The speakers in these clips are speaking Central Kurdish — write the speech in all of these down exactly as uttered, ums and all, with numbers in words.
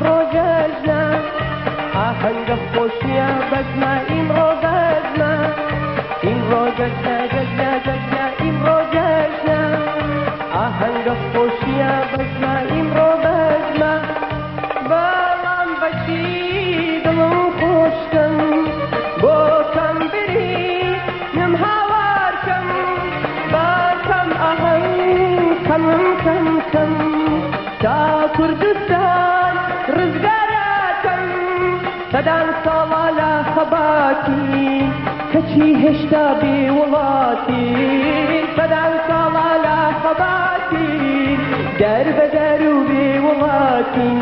ئیمڕۆ جەژنە ئاهەنگە خۆشیە بەزمە ئیمڕۆ بەزمە ئیمڕۆ جەژنە جەژنە جەژنە ئیمڕۆ جەژنە ئاهەنگە خۆشیە بەزمە ئیمڕۆ بەزمە بەڵام بەچی دڵم خۆشکەم بۆ کەم برینم هاوارکەم بەکەم ئاهەنگ کەمم کەم کەم تا کوردستان ڕزگارەکەم سەدان ساڵە لە خەباتی کەچی هێشتا بێوڵاتی سەدان ساڵە لە خەباتی دەربەدەر و بێوڵاتی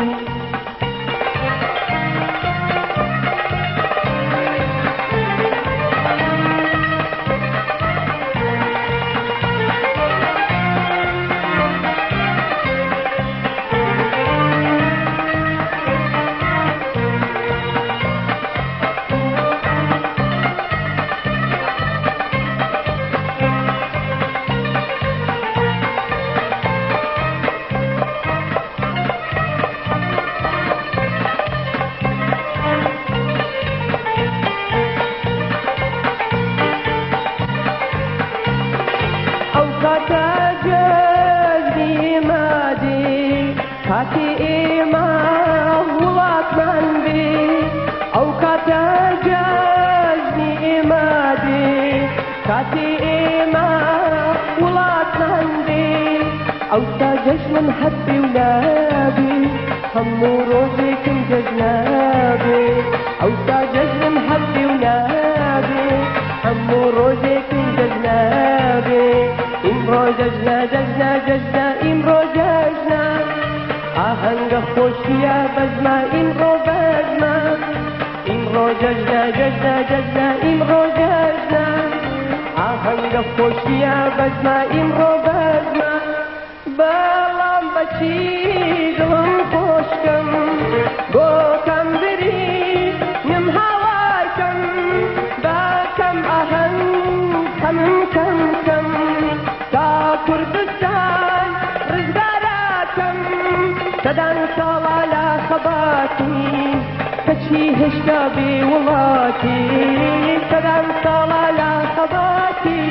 کاتی ئێمە وڵاتمان بێ ئەو کاتە جەژنی ئێمە دێ کاتی ئێمە وڵاتمان بێ ئەوستا جەژنم هەبێ و نابێ هەموو ڕۆژێکم جەژنابێ ئەوستا جەژنم هەبێ و نابێ هەموو ڕۆژێکم جەژنابێ ئیمڕۆ جەژنە جەژنە جەژنە ئیمڕۆ جەژنە ئاهەنگە خۆشیە بەزمە ئیمڕۆ بەزمە ئیمڕۆ جەژنە جەژنە جەژنە ئیمڕۆ جەژنە ئاهەنگە خۆشیە بەزمە ئیمڕۆ بەزمە بەڵام بەچی دڵم خۆشکەم بۆ کەم برینم هاوارکەم بەکەم ئاهەنگ کەمم کەم کەم تا کوردستان ڕزگارەکەم سەدان ساڵە لە خەباتی کەچی هێشتا بێوڵاتی سەدان ساڵە لە خەباتی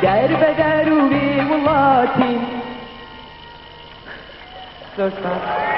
دەربەدەر و بێوڵاتی زۆر سپاس